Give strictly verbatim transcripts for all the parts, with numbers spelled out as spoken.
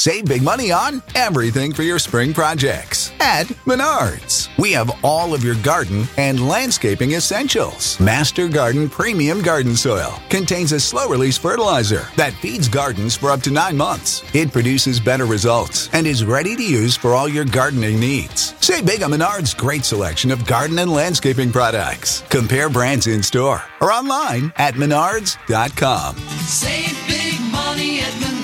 Save big money on everything for your spring projects at Menards. We have all of your garden and landscaping essentials. Master Garden Premium Garden Soil contains a slow-release fertilizer that feeds gardens for up to nine months. It produces better results and is ready to use for all your gardening needs. Save big on Menards' great selection of garden and landscaping products. Compare brands in store or online at menards dot com. Save big money at Menards.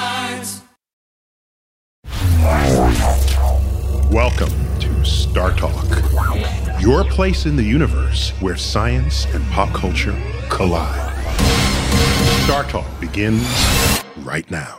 Welcome to Star Talk, your place in the universe where science and pop culture collide. Star Talk begins right now.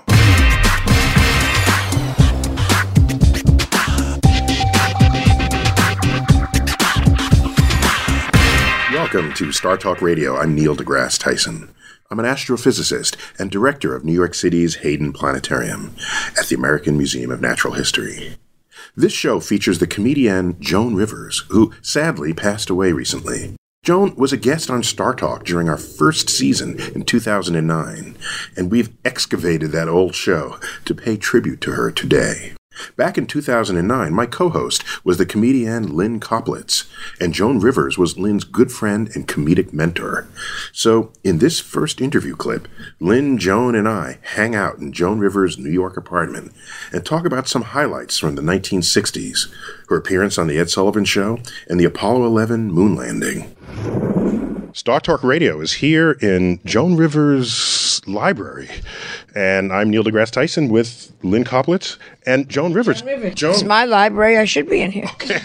Welcome to Star Talk Radio. I'm Neil deGrasse Tyson. I'm an astrophysicist and director of New York City's Hayden Planetarium at the American Museum of Natural History. This show features the comedian Joan Rivers, who sadly passed away recently. Joan was a guest on Star Talk during our first season in two thousand nine, and we've excavated that old show to pay tribute to her today. Back in two thousand nine, my co-host was the comedian Lynn Koplitz, and Joan Rivers was Lynn's good friend and comedic mentor. So, in this first interview clip, Lynn, Joan, and I hang out in Joan Rivers' New York apartment and talk about some highlights from the nineteen sixties, her appearance on The Ed Sullivan Show, and the Apollo eleven moon landing. Star Talk Radio is here in Joan Rivers' library. And I'm Neil deGrasse Tyson with Lynn Koplitz and Joan Rivers. Joan Rivers. Joan. It's my library. I should be in here. Okay.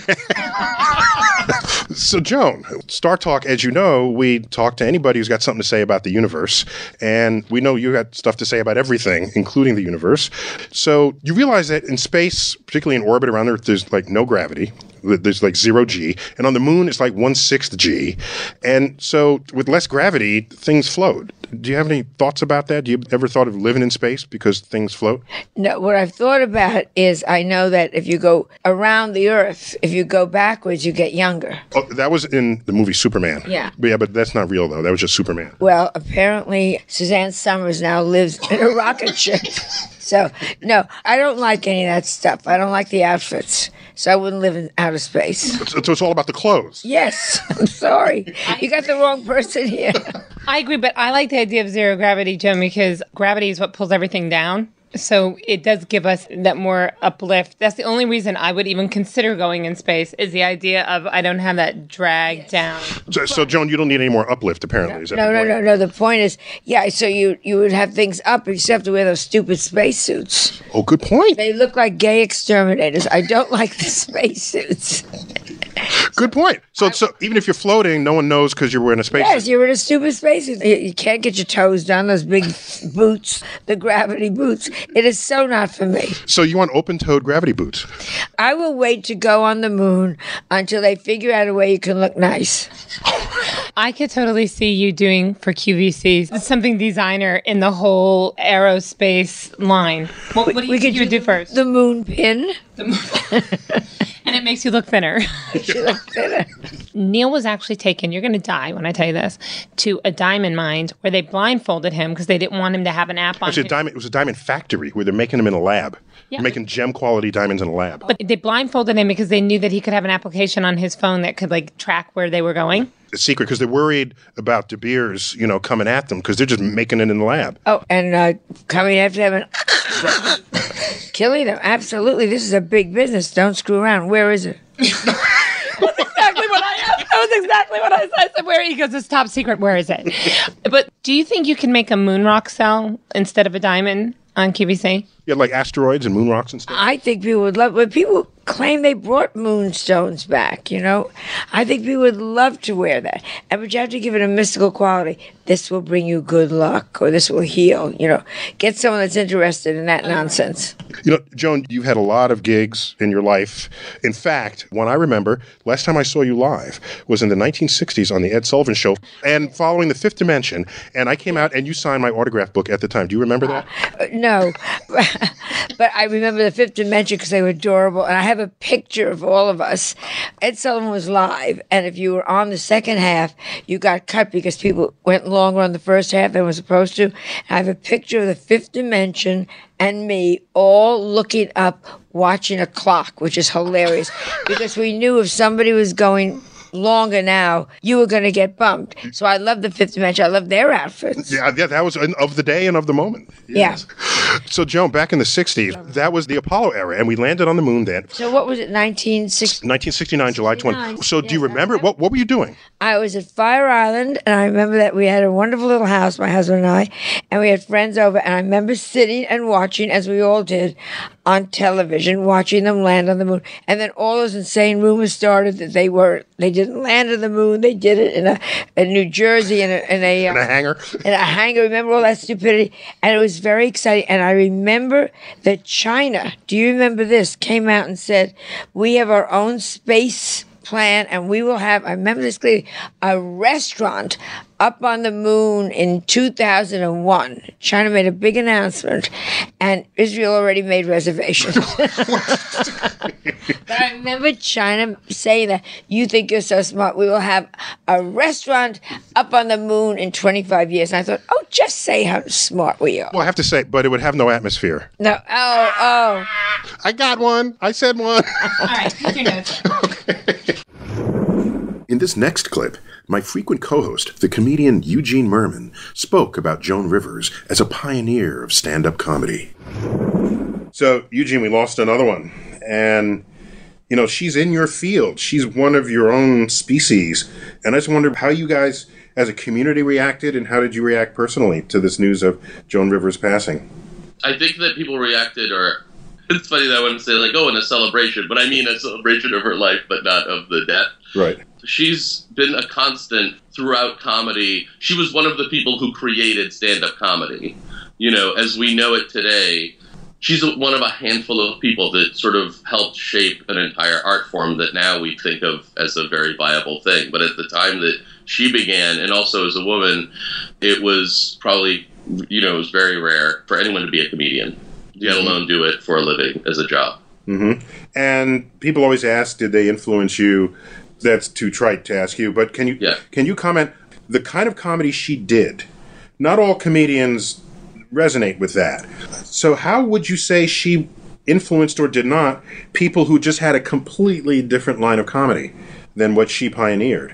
So, Joan, Star Talk, as you know, we talk to anybody who's got something to say about the universe. And we know you got stuff to say about everything, including the universe. So you realize that in space, particularly in orbit around Earth, there's like no gravity. There's like zero G. And on the moon, it's like one-sixth G. And so with less gravity, things float. Do you have any thoughts about that? Do you ever thought of living in space because things float? No, what I've thought about is I know that if you go around the Earth, if you go backwards, you get younger. Oh, that was in the movie Superman. Yeah. But yeah, but that's not real, though. That was just Superman. Well, apparently Suzanne Summers now lives in a rocket ship. So, no, I don't like any of that stuff. I don't like the outfits. So I wouldn't live in outer space. So, so it's all about the clothes. Yes. I'm sorry. You got the wrong person here. I agree, but I like the idea of zero gravity, Joan, because gravity is what pulls everything down. So it does give us that more uplift. That's the only reason I would even consider going in space is the idea of I don't have that drag yes. down. So, so, Joan, you don't need any more uplift, apparently. No, is that no, the no, point? no, no. The point is, yeah, so you, you would have things up, you just have to wear those stupid spacesuits. Oh, good point. They look like gay exterminators. I don't like the spacesuits. Good point. So, so even if you're floating, no one knows because you're wearing a spacesuit. Yes, you're in a stupid spacesuit. You, you can't get your toes down, those big boots, the gravity boots. It is so not for me. So you want open-toed gravity boots? I will wait to go on the moon until they figure out a way you can look nice. I could totally see you doing for Q V C something designer in the whole aerospace line. What, what do you we think could you would do first? The moon pin. The moon And it makes you look thinner. You look thinner. Neil was actually taken, you're going to die when I tell you this, to a diamond mine where they blindfolded him because they didn't want him to have an app on Actually, a diamond, it was a diamond factory where they're making them in a lab. Yeah. They're making gem-quality diamonds in a lab. But they blindfolded him because they knew that he could have an application on his phone that could like track where they were going. A secret because they're worried about De Beers, you know, coming at them because they're just making it in the lab. Oh, and uh, coming after them and killing them. Absolutely. This is a big business. Don't screw around. Where is it? That's exactly what I asked. That was exactly what I said. I said, where? He goes, it's top secret. Where is it? But do you think you can make a moon rock cell instead of a diamond on Q V C? Yeah, like asteroids and moon rocks and stuff. I think people would love, but people claim they brought moonstones back, you know? I think people would love to wear that. And but you have to give it a mystical quality. This will bring you good luck, or this will heal, you know? Get someone that's interested in that nonsense. You know, Joan, you've had a lot of gigs in your life. In fact, one I remember, last time I saw you live was in the nineteen sixties on the Ed Sullivan Show and following The Fifth Dimension. And I came out and you signed my autograph book at the time. Do you remember that? Uh, no. But I remember the Fifth Dimension because they were adorable. And I have a picture of all of us. Ed Sullivan was live. And if you were on the second half, you got cut because people went longer on the first half than was supposed to. And I have a picture of the Fifth Dimension and me all looking up, watching a clock, which is hilarious. Because we knew if somebody was going longer now, you were going to get bumped. So I love the Fifth Dimension. I love their outfits. Yeah, yeah, that was of the day and of the moment. Yes. Yeah. So, Joan, back in the sixties, that was the Apollo era, and we landed on the moon then. So what was it, nineteen sixty? nineteen sixty-nine, July twentieth. So do you remember? What What were you doing? I was at Fire Island, and I remember that we had a wonderful little house, my husband and I, and we had friends over, and I remember sitting and watching, as we all did, on television, watching them land on the moon. And then all those insane rumors started that they were, they didn't land on the moon, they did it in a in New Jersey, in a, in a, in a hangar. In a hangar, remember all that stupidity? And it was very exciting. And I remember that China, do you remember this, came out and said, we have our own space plan, and we will have, I remember this clearly, a restaurant up on the moon in two thousand one. China made a big announcement, and Israel already made reservations. But I remember China saying that, you think you're so smart, we will have a restaurant up on the moon in twenty-five years. And I thought, oh, just say how smart we are. Well, I have to say, but it would have no atmosphere. No, oh, oh. I got one. I said one. All right, take your notes. In this next clip, my frequent co-host, the comedian Eugene Merman, spoke about Joan Rivers as a pioneer of stand-up comedy. So, Eugene, we lost another one. And, you know, she's in your field. She's one of your own species. And I just wondered how you guys, as a community, reacted, and how did you react personally to this news of Joan Rivers passing? I think that people reacted, or it's funny that I wouldn't say, like, oh, in a celebration, but I mean a celebration of her life, but not of the death. Right. She's been a constant throughout comedy. She was one of the people who created stand-up comedy. You know, as we know it today, she's one of a handful of people that sort of helped shape an entire art form that now we think of as a very viable thing. But at the time that she began, and also as a woman, it was probably, you know, it was very rare for anyone to be a comedian, let alone do it for a living as a job. Mm-hmm. And people always ask, did they influence you? That's too trite to ask you, but can you yeah. can you comment the kind of comedy she did? Not all comedians resonate with that. So how would you say she influenced or did not people who just had a completely different line of comedy than what she pioneered?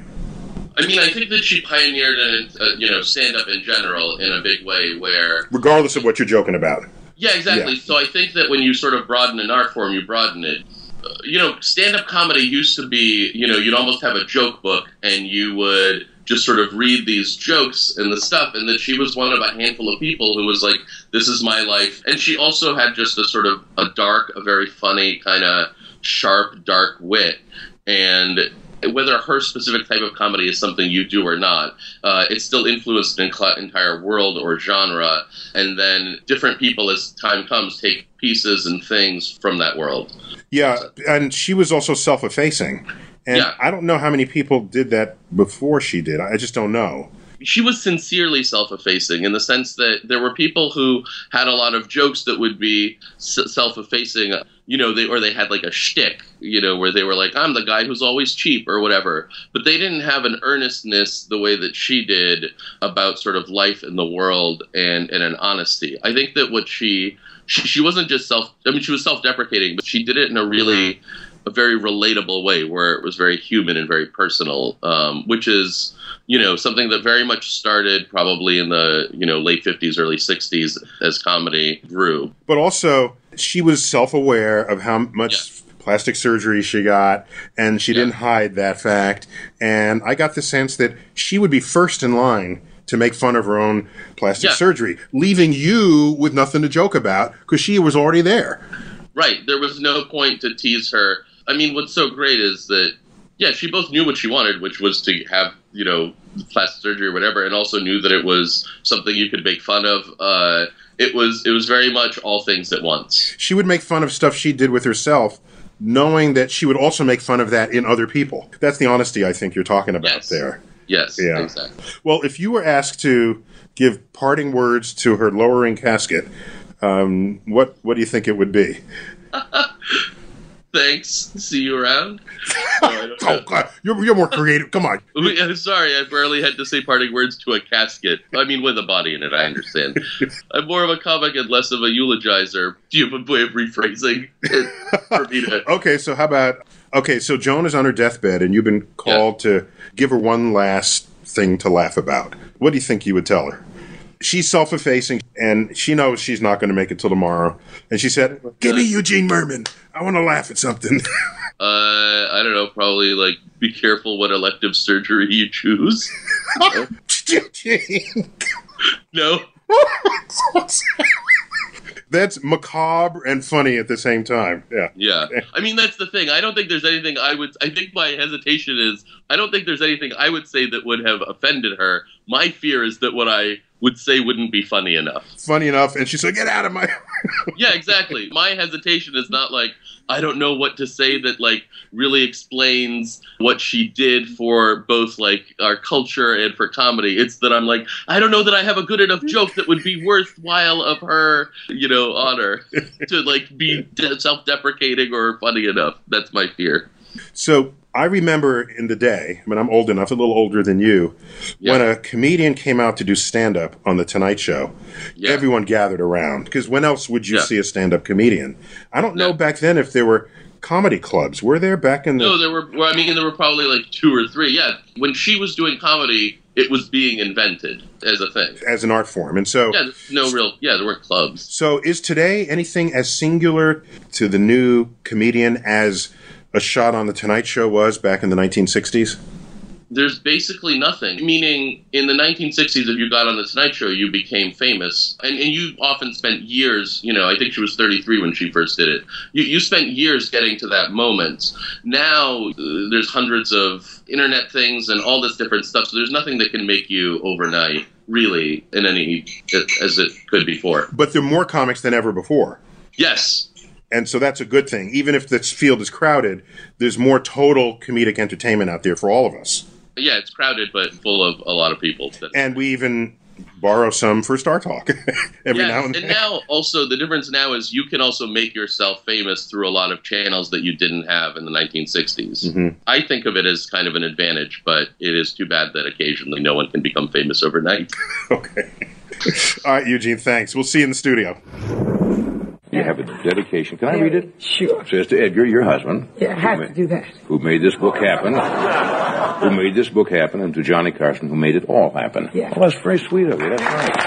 I mean, I think that she pioneered, uh, you know, stand-up in general in a big way where... Regardless of what you're joking about. Yeah, exactly. Yeah. So I think that when you sort of broaden an art form, you broaden it. You know, stand-up comedy used to be, you know, you'd almost have a joke book and you would just sort of read these jokes and the stuff, and that she was one of a handful of people who was like, this is my life. And she also had just a sort of a dark, a very funny, kind of sharp, dark wit. And whether her specific type of comedy is something you do or not, uh, it still influenced an entire world or genre. And then different people, as time comes, take pieces and things from that world. Yeah, and she was also self-effacing. And yeah. I don't know how many people did that before she did. I just don't know. She was sincerely self-effacing in the sense that there were people who had a lot of jokes that would be self-effacing, you know, they or they had like a shtick, you know, where they were like, I'm the guy who's always cheap or whatever. But they didn't have an earnestness the way that she did about sort of life in the world and, and an honesty. I think that what she, she, she wasn't just self, I mean, she was self-deprecating, but she did it in a really, a very relatable way where it was very human and very personal, um, which is, you know, something that very much started probably in the, you know, late fifties, early sixties as comedy grew. But also, she was self-aware of how much yeah. plastic surgery she got, and she yeah. didn't hide that fact. And I got the sense that she would be first in line to make fun of her own plastic yeah. surgery, leaving you with nothing to joke about because she was already there. Right. There was no point to tease her. I mean, what's so great is that, yeah, she both knew what she wanted, which was to have, you know, plastic surgery or whatever, and also knew that it was something you could make fun of. Uh, it was it was very much all things at once. She would make fun of stuff she did with herself, knowing that she would also make fun of that in other people. That's the honesty I think you're talking about yes. there. Yes, yeah. exactly. Well, if you were asked to give parting words to her lowering casket, Um, what what do you think it would be? Thanks. See you around. No, oh, God. You're, you're more creative. Come on. I'm sorry, I barely had to say parting words to a casket. I mean, with a body in it, I understand. I'm more of a comic and less of a eulogizer. Do you have a way of rephrasing it for me to... Okay, so how about... Okay, so Joan is on her deathbed, and you've been called yeah. to give her one last thing to laugh about. What do you think you would tell her? She's self-effacing, and she knows she's not going to make it till tomorrow. And she said, give me Eugene Merman. I want to laugh at something. uh, I don't know, probably, like, be careful what elective surgery you choose. No? That's macabre and funny at the same time. Yeah. Yeah. I mean, that's the thing. I don't think there's anything I would... I think my hesitation is... I don't think there's anything I would say that would have offended her. My fear is that what I would say wouldn't be funny enough. Funny enough, and she said, get out of my... Yeah, exactly. My hesitation is not like, I don't know what to say that, like, really explains what she did for both, like, our culture and for comedy. It's that I'm like, I don't know that I have a good enough joke that would be worthwhile of her, you know, honor to, like, be de- self-deprecating or funny enough. That's my fear. So I remember in the day, I mean, I'm old enough, a little older than you, yeah. when a comedian came out to do stand-up on The Tonight Show, yeah. everyone gathered around. Because when else would you yeah. see a stand-up comedian? I don't know yeah. back then if there were comedy clubs. Were there back in the... No, there were, well, I mean, there were probably like two or three. Yeah, when she was doing comedy, it was being invented as a thing. As an art form. And so... Yeah, no real... Yeah, there weren't clubs. So is today anything as singular to the new comedian as... a shot on The Tonight Show was back in the nineteen sixties? There's basically nothing. Meaning, in the nineteen sixties, if you got on The Tonight Show, you became famous. And, and you often spent years, you know, I think she was thirty-three when she first did it. You, you spent years getting to that moment. Now, uh, there's hundreds of internet things and all this different stuff, so there's nothing that can make you overnight, really, in any, as it could before. But there are more comics than ever before. Yes. And so that's a good thing. Even if this field is crowded, there's more total comedic entertainment out there for all of us. Yeah, it's crowded, but full of a lot of people. And we even borrow some for Star Talk every yeah, now and then. And now, also, the difference now is you can also make yourself famous through a lot of channels that you didn't have in the nineteen sixties. Mm-hmm. I think of it as kind of an advantage, but it is too bad that occasionally no one can become famous overnight. Okay. All right, Eugene, thanks. We'll see you in the studio. You have a dedication. Can I read it? Sure. It says to Edgar, your husband. Yeah, I have to do that. Who made this book happen. Who made this book happen, and to Johnny Carson, who made it all happen. Yeah. Well, that's very sweet of you. That's right.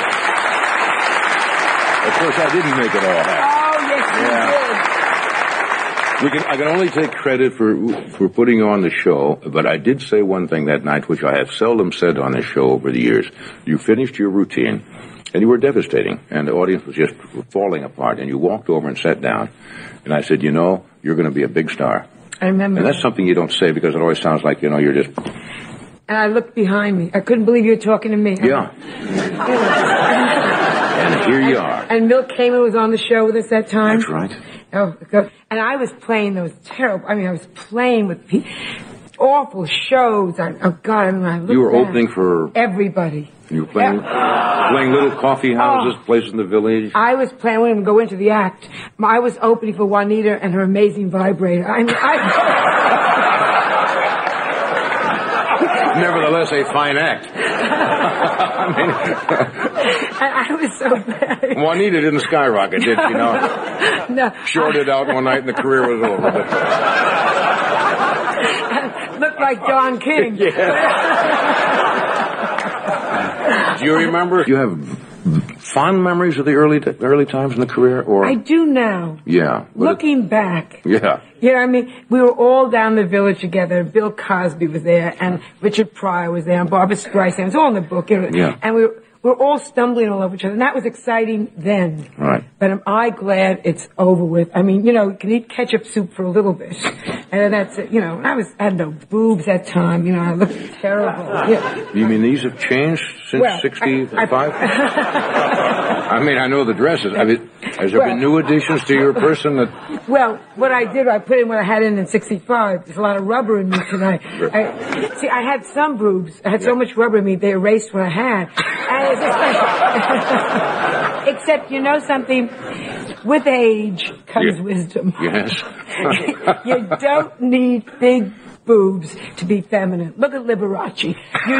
Of course, I didn't make it all happen. Oh, yes, you yeah. did. We can, I can only take credit for for putting on the show, but I did say one thing that night, which I have seldom said on this show over the years. You finished your routine. And you were devastating, and the audience was just falling apart, and you walked over and sat down, and I said, you know, you're going to be a big star. I remember. And that's something you don't say, because it always sounds like, you know, you're just... And I looked behind me. I couldn't believe you were talking to me. Yeah. And here you are. And Milt Kamen was on the show with us that time. That's right. Oh, God. And I was playing those terrible, I mean, I was playing with people, awful shows. I, oh, God, I mean, I looked You were back. opening for... Everybody. You were playing, yeah. playing little coffee houses, oh. places in the village. I was playing, we didn't go into the act. I was opening for Juanita and her amazing vibrator. I mean, I... Nevertheless, a fine act. I mean, and I was so bad. Juanita didn't skyrocket, did she? No. No. Shorted out one night and the career was over. Looked like Don King. Yeah. Do you remember? Do you have fond memories of the early early times in the career, or I do now. Yeah. Looking it, back. Yeah. You know, I mean, we were all down the village together. Bill Cosby was there, and Richard Pryor was there, and Barbra Streisand. It was all in the book. Yeah. And we were, we were all stumbling all over each other, and that was exciting then. Right. But am I glad it's over with? I mean, you know, you can eat ketchup soup for a little bit, and that's it. You know, I was I had no boobs that time. You know, I looked terrible. Yeah. You mean these have changed since well, sixty-five? I, I mean, I know the dresses. I mean, has there well, been new additions to your person that... Well, what I did, I put in what I had in in sixty-five. There's a lot of rubber in me tonight. I, see, I had some boobs. I had yeah. so much rubber in me, they erased what I had. And it's just like... Except, you know something? With age comes Yeah. wisdom. Yes. You don't need big boobs to be feminine. Look at Liberace. You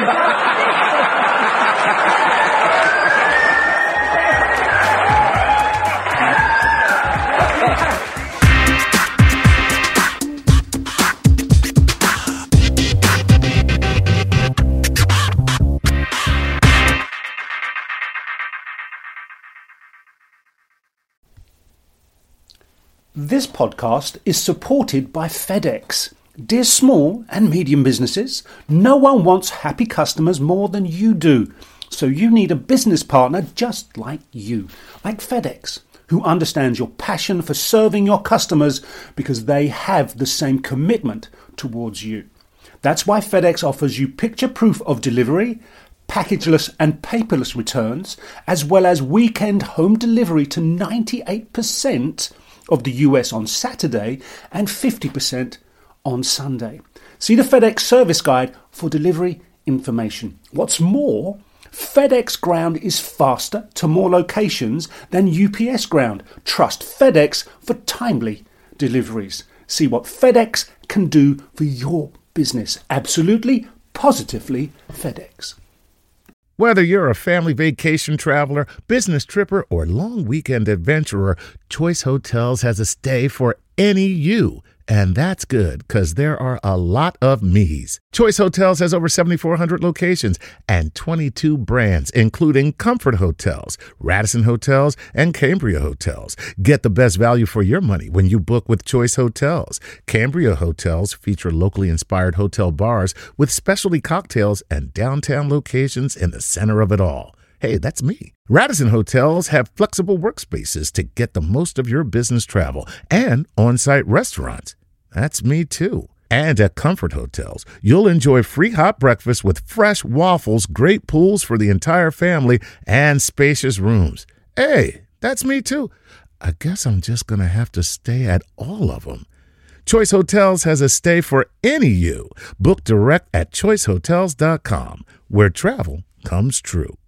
This podcast is supported by FedEx. Dear small and medium businesses, no one wants happy customers more than you do. So you need a business partner just like you, like FedEx, who understands your passion for serving your customers because they have the same commitment towards you. That's why FedEx offers you picture proof of delivery, packageless and paperless returns, as well as weekend home delivery to ninety-eight percent of the U S on Saturday and fifty percent on Sunday. See the FedEx service guide for delivery information. What's more, FedEx Ground is faster to more locations than U P S Ground. Trust FedEx for timely deliveries. See what FedEx can do for your business. Absolutely, positively FedEx. Whether you're a family vacation traveler, business tripper, or long weekend adventurer, Choice Hotels has a stay for any you. And that's good, because there are a lot of me's. Choice Hotels has over seventy-four hundred locations and twenty-two brands, including Comfort Hotels, Radisson Hotels, and Cambria Hotels. Get the best value for your money when you book with Choice Hotels. Cambria Hotels feature locally inspired hotel bars with specialty cocktails and downtown locations in the center of it all. Hey, that's me. Radisson Hotels have flexible workspaces to get the most of your business travel and on-site restaurants. That's me too. And at Comfort Hotels, you'll enjoy free hot breakfast with fresh waffles, great pools for the entire family, and spacious rooms. Hey, that's me too. I guess I'm just going to have to stay at all of them. Choice Hotels has a stay for any you. Book direct at choice hotels dot com, where travel comes true.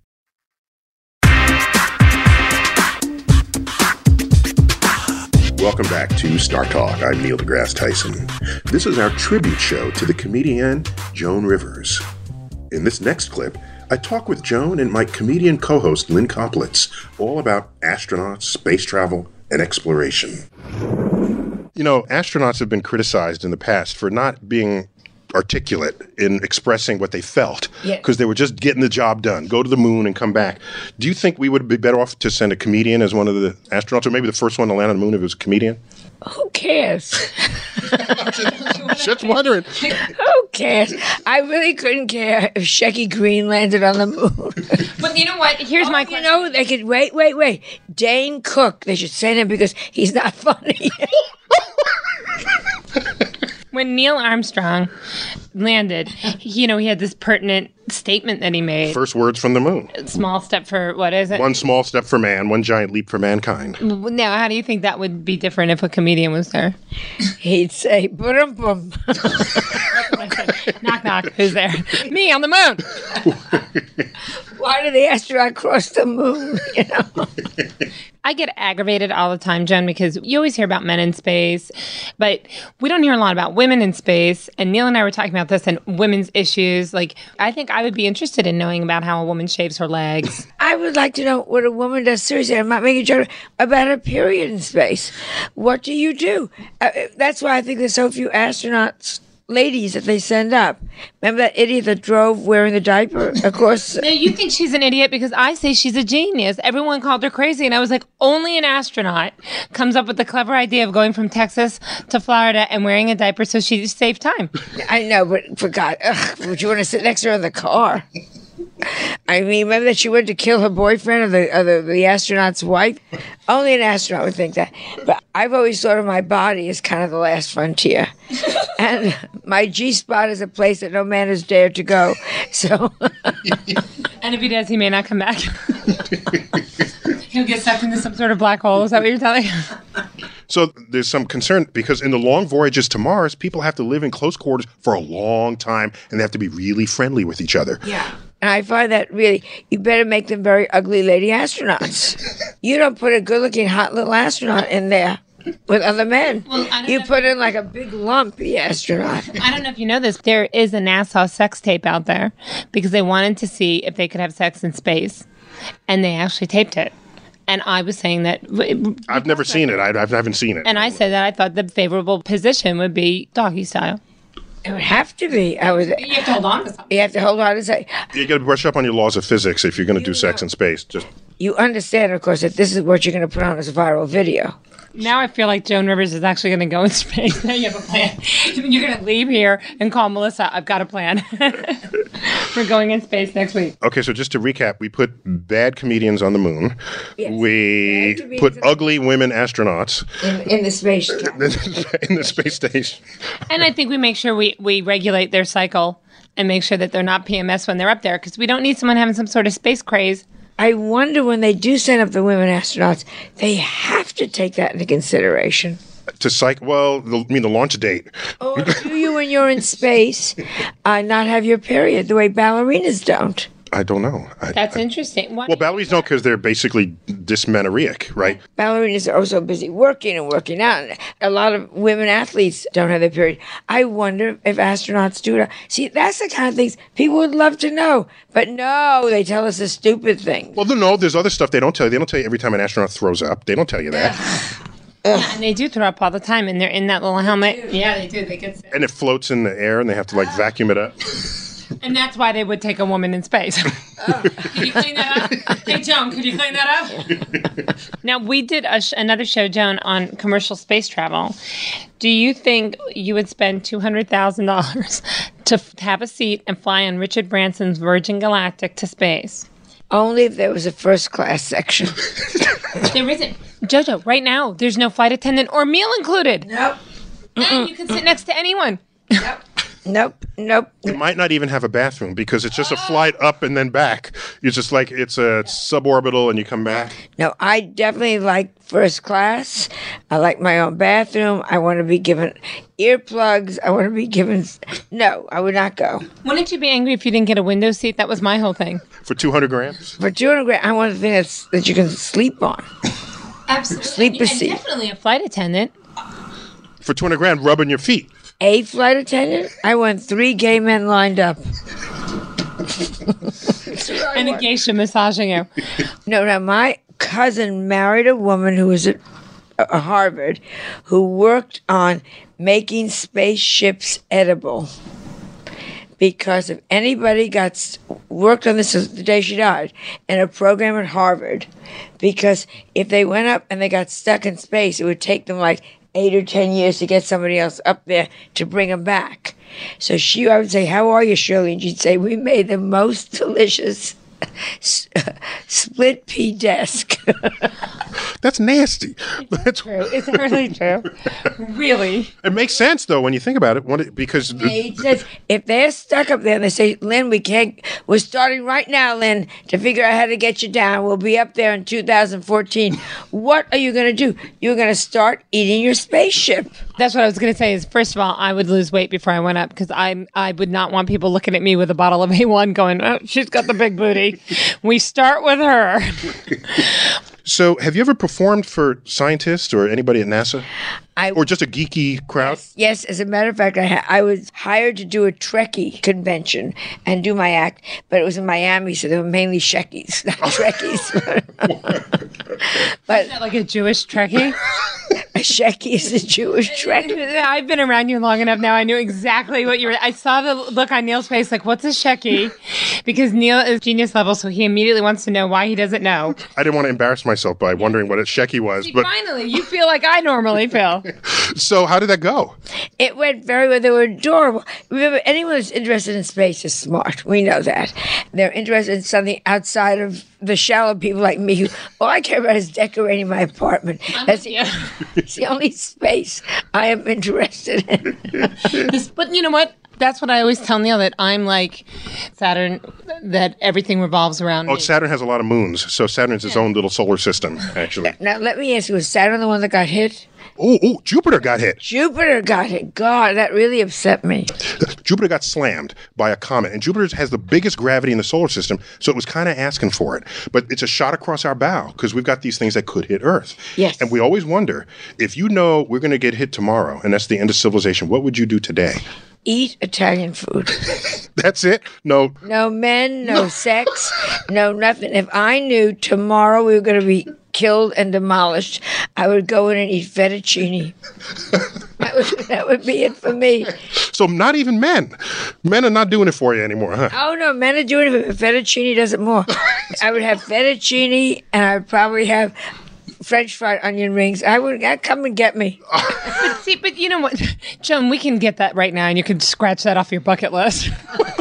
Welcome back to Star Talk. I'm Neil deGrasse Tyson. This is our tribute show to the comedian Joan Rivers. In this next clip, I talk with Joan and my comedian co-host Lynn Koplitz all about astronauts, space travel, and exploration. You know, astronauts have been criticized in the past for not being articulate in expressing what they felt because Yeah. they were just getting the job done, go to the moon and come back. Do you think we would be better off to send a comedian as one of the astronauts, or maybe the first one to land on the moon if it was a comedian? Who cares? Just wondering. Who cares? I really couldn't care if Shecky Green landed on the moon. But you know what? Here's my You question. know, they could wait, wait, wait. Dane Cook, they should send him because he's not funny. When Neil Armstrong landed, you know, he had this pertinent statement that he made. First words from the moon. Small step for, what is it? One small step for man, one giant leap for mankind. Now, how do you think that would be different if a comedian was there? He'd say, bum bum. Knock, knock. Who's there? Me on the moon. Why did the astronaut cross the moon? You know? I get aggravated all the time, Jen, because you always hear about men in space, but we don't hear a lot about women in space. And Neil and I were talking about this and women's issues. Like, I think I would be interested in knowing about how a woman shaves her legs. I would like to know what a woman does. Seriously, I'm not making a joke about her period in space. What do you do? Uh, that's why I think there's so few astronauts. Ladies that they send up. Remember that idiot that drove wearing the diaper across? No, you think she's an idiot because I say she's a genius. Everyone called her crazy, and I was like, only an astronaut comes up with the clever idea of going from Texas to Florida and wearing a diaper so she saved time. I know, but for God, ugh, would you want to sit next to her in the car? I mean, remember that she went to kill her boyfriend or the, or the the astronaut's wife? Only an astronaut would think that. But I've always thought of my body as kind of the last frontier. And my G-spot is a place that no man has dared to go. So, And if he does, he may not come back. He'll get sucked into some sort of black hole. Is that what you're telling me? So there's some concern because in the long voyages to Mars, people have to live in close quarters for a long time and they have to be really friendly with each other. yeah. And I find that really, you better make them very ugly lady astronauts. You don't put a good-looking, hot little astronaut in there with other men. Well, I don't you know put in like a big lumpy astronaut. I don't know if you know this. There is a NASA sex tape out there because they wanted to see if they could have sex in space. And they actually taped it. And I was saying that... I've never seen it. I, I haven't seen it. And I said that I thought the favorable position would be doggy style. It would have to be. I was. You have to hold on to something. You have to hold on to say. You got to brush up on your laws of physics if you're going to do sex in space. Just You understand, of course, that this is what you're going to put on as a viral video. Now I feel like Joan Rivers is actually going to go in space. Now you have a plan. You're going to leave here and call Melissa. I've got a plan. We're going in space next week. Okay, so just to recap, we put bad comedians on the moon. Yes. We Bad put comedians. ugly women astronauts In, in the space. in the space station. And I think we make sure we, we regulate their cycle and make sure that they're not P M S when they're up there because we don't need someone having some sort of space craze. I wonder when they do send up the women astronauts, they have to take that into consideration. To psych, well, the, I mean the launch date. Or do you, when you're in space, uh, not have your period the way ballerinas don't? I don't know. I, That's I, interesting. Why- well, ballerinas don't because they're basically dysmenorrheic, right? Ballerinas are also busy working and working out. And a lot of women athletes don't have their period. I wonder if astronauts do it. See, that's the kind of things people would love to know. But no, they tell us a stupid thing. Well, no, there's other stuff they don't tell you. They don't tell you every time an astronaut throws up. They don't tell you that. Yeah, and they do throw up all the time, and they're in that little helmet. Yeah, they do. They get sick. And it floats in the air, and they have to like vacuum it up. And that's why they would take a woman in space. Oh. Could you clean that up? Hey, Joan, could you clean that up? Now, we did a sh- another show, Joan, on commercial space travel. Do you think you would spend two hundred thousand dollars to f- have a seat and fly on Richard Branson's Virgin Galactic to space? Only if there was a first class section. There isn't. Jojo, right now, there's no flight attendant or meal included. Nope. And you can sit next to anyone. Nope. Nope. Nope. It might not even have a bathroom because it's just a flight up and then back. You're just like, it's a suborbital and you come back. No, I definitely like first class. I like my own bathroom. I want to be given earplugs. I want to be given. No, I would not go. Wouldn't you be angry if you didn't get a window seat? That was my whole thing. For two hundred grams? For two hundred grand, I want the thing that's, that you can sleep on. Absolutely. Sleeper and seat. Definitely a flight attendant. For two hundred grand, rubbing your feet. A flight attendant? I want three gay men lined up. And a geisha massaging you. No, no, my cousin married a woman who was at uh, Harvard who worked on making spaceships edible. Because if anybody got st- worked on this the day she died in a program at Harvard, because if they went up and they got stuck in space, it would take them like eight or ten years to get somebody else up there to bring them back. So she, I would say, "How are you, Shirley?" And she'd say, "We made the most delicious split pea desk." That's nasty. That's True. It's really true. Really. It makes sense though when you think about it, when it because He says, if they're stuck up there and they say, "Lynn, we can't, we're starting right now, Lynn, to figure out how to get you down. We'll be up there in two thousand fourteen. What are you going to do? You're going to start eating your spaceship." That's what I was going to say is, first of all, I would lose weight before I went up because I I would not want people looking at me with a bottle of A one going, "Oh, she's got the big booty." We start with her. So, have you ever performed for scientists or anybody at NASA? I, Or just a geeky crowd? yes, as a matter of fact, I, ha- I was hired to do a Trekkie convention and do my act, but it was in Miami, so they were mainly Shekkies, not Trekkies. But Is that like a Jewish Trekkie? a Shekkie is a Jewish Trekkie. I've been around you long enough now. I knew exactly what you were. I saw the look on Neil's face, like, what's a Shekkie? Because Neil is genius level, so he immediately wants to know why he doesn't know. I didn't want to embarrass myself by wondering what a Shecky was, See, but finally, you feel like I normally feel. so how did that go? It went very well. They were adorable. Remember, anyone who's interested in space is smart. We know that. They're interested in something outside of the shallow people like me who, all I care about is decorating my apartment. That's the, it's the only space I am interested in. This- but you know what? That's what I always tell Neil, that I'm like Saturn, that everything revolves around Oh, me. Saturn has a lot of moons, so Saturn's its own little solar system, actually. Now, let me ask you, was Saturn the one that got hit? Oh, oh, Jupiter got hit. Jupiter got hit. God, that really upset me. Jupiter got slammed by a comet, and Jupiter has the biggest gravity in the solar system, so it was kind of asking for it. But it's a shot across our bow because we've got these things that could hit Earth. Yes. And we always wonder, if you know we're going to get hit tomorrow, and that's the end of civilization, what would you do today? Eat Italian food. That's it? No. No men, no sex, no nothing. If I knew tomorrow we were going to be killed and demolished, I would go in and eat fettuccine. That would, that would be it for me. So not even men. Men are not doing it for you anymore, huh? Oh, no, men are doing it, but fettuccine does it more. I would have fettuccine, and I would probably have French fried onion rings. I would I'd come and get me. But see, but you know what, Joan, we can get that right now, and you can scratch that off your bucket list.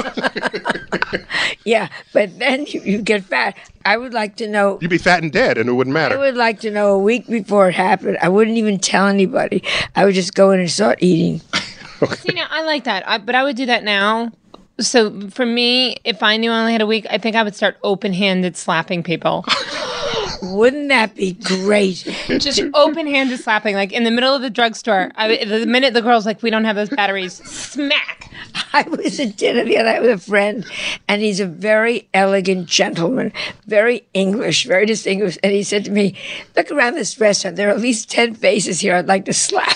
Yeah, but then you, you get fat. I would like to know. You'd be fat and dead, and it wouldn't matter. I would like to know a week before it happened. I wouldn't even tell anybody. I would just go in and start eating. See, now, I like that, I, but I would do that now. So for me, if I knew I only had a week, I think I would start open-handed slapping people. Wouldn't that be great? Just open-handed slapping, like in the middle of the drugstore. I, the minute the girl's like, we don't have those batteries, smack. I was at dinner the other night with a friend, and he's a very elegant gentleman, very English, very distinguished. And he said to me, look around this restaurant. There are at least ten faces here I'd like to slap.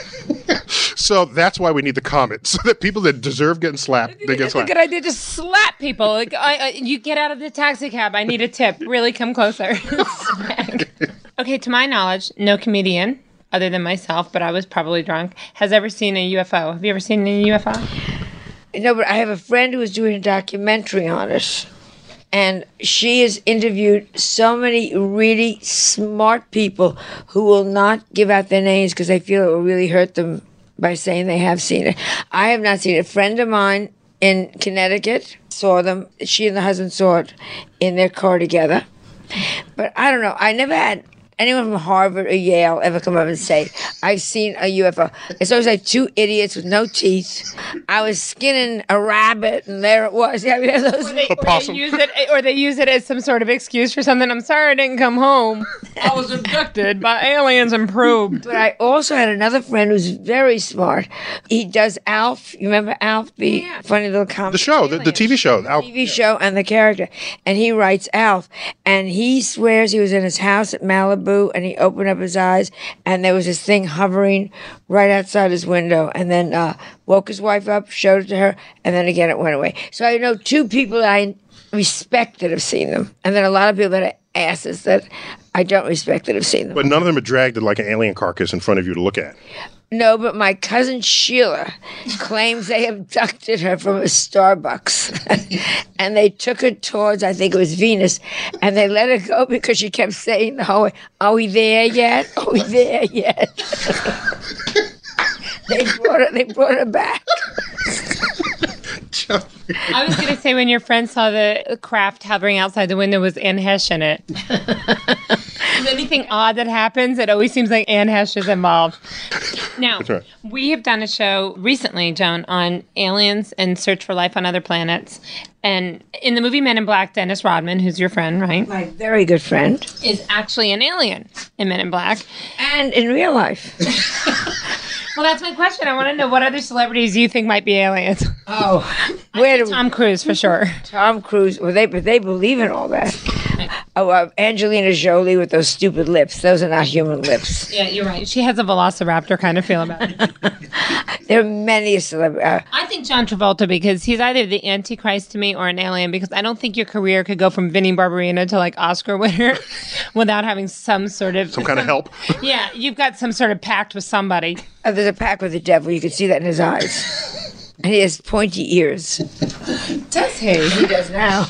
So that's why we need the comet, so that people that deserve getting slapped, they get That's a slapped. good idea. Just slap people. Like, I, I, you get out of the taxi cab. I need a tip. Really come closer. Smack. Okay, to my knowledge, no comedian, other than myself, but I was probably drunk, has ever seen a U F O. Have you ever seen a U F O? No, but I have a friend who was doing a documentary on it. And she has interviewed so many really smart people who will not give out their names because they feel it will really hurt them by saying they have seen it. I have not seen it. A friend of mine in Connecticut saw them. She and the husband saw it in their car together. But I don't know. I never had anyone from Harvard or Yale ever come up and say, I've seen a U F O. It's always like two idiots with no teeth. I was skinning a rabbit, and there it was. Yeah, we have those. Or they, or they use it, or they use it as some sort of excuse for something. I'm sorry I didn't come home. I was abducted by aliens and probed. But I also had another friend who's very smart. He does Alf. You remember Alf, the yeah. funny little comedy? The show, the, the T V show. Alf. T V show and the character. And he writes Alf. And he swears he was in his house at Malibu, and he opened up his eyes, and there was this thing hovering right outside his window, and then uh, woke his wife up, showed it to her, and then again it went away. So I know two people that I respect that have seen them, and then a lot of people that are asses that I don't respect that have seen them. But none of them are dragged like an alien carcass in front of you to look at. No, but my cousin Sheila claims they abducted her from a Starbucks. And they took her towards, I think it was Venus, and they let her go because she kept saying the whole way, are we there yet? Are we there yet? they brought her, they brought her back. I was going to say, when your friend saw the craft hovering outside the window, was Anne Hesh in it? Is anything odd that happens, it always seems like Anne Hesh is involved. Now, right. We have done a show recently, Joan, on aliens and search for life on other planets. And in the movie Men in Black, Dennis Rodman, who's your friend, right? My very good friend. Is actually an alien in Men in Black. And in real life. Well, that's my question. I want to know what other celebrities you think might be aliens. Oh, where do Tom Cruise for sure. Tom Cruise. Well, they but they believe in all that. Oh, uh, Angelina Jolie with those stupid lips. Those are not human lips. Yeah, you're right. She has a velociraptor kind of feel about it. There are many celebrities. Uh, I think John Travolta, because he's either the Antichrist to me or an alien, because I don't think your career could go from Vinnie Barbarina to like Oscar winner without having some sort of... Some kind of help. Yeah, you've got some sort of pact with somebody. Uh, there's a pact with the devil. You can see that in his eyes. And he has pointy ears. Does he? He does now.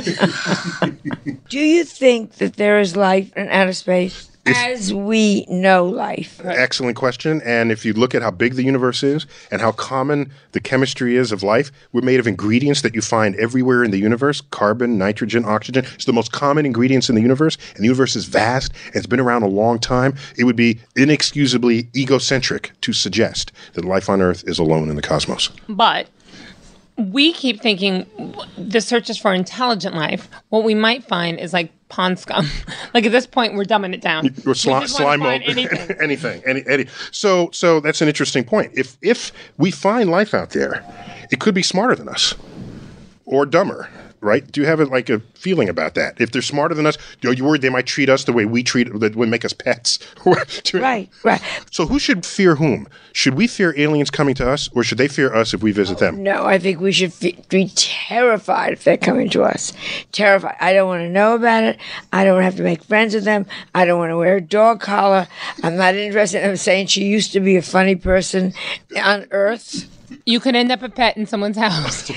Do you think that there is life in outer space? If, as we know life. Excellent question. And if you look at how big the universe is and how common the chemistry is of life, we're made of ingredients that you find everywhere in the universe. Carbon, nitrogen, oxygen. It's the most common ingredients in the universe. And the universe is vast and it's been around a long time. It would be inexcusably egocentric to suggest that life on Earth is alone in the cosmos. But we keep thinking the search is for intelligent life. What we might find is like pond scum. Like at this point, we're dumbing it down. Or sli- We just slime wanna find mold, anything. anything, any, any. So, so that's an interesting point. If if we find life out there, it could be smarter than us, or dumber. Right? Do you have a, like a feeling about that? If they're smarter than us, are you worried they might treat us the way we treat, that would make us pets? Right, right. So who should fear whom? Should we fear aliens coming to us, or should they fear us if we visit them? No, I think we should fe- be terrified if they're coming to us. Terrified. I don't want to know about it. I don't have to make friends with them. I don't want to wear a dog collar. I'm not interested in them saying she used to be a funny person on Earth. You could end up a pet in someone's house.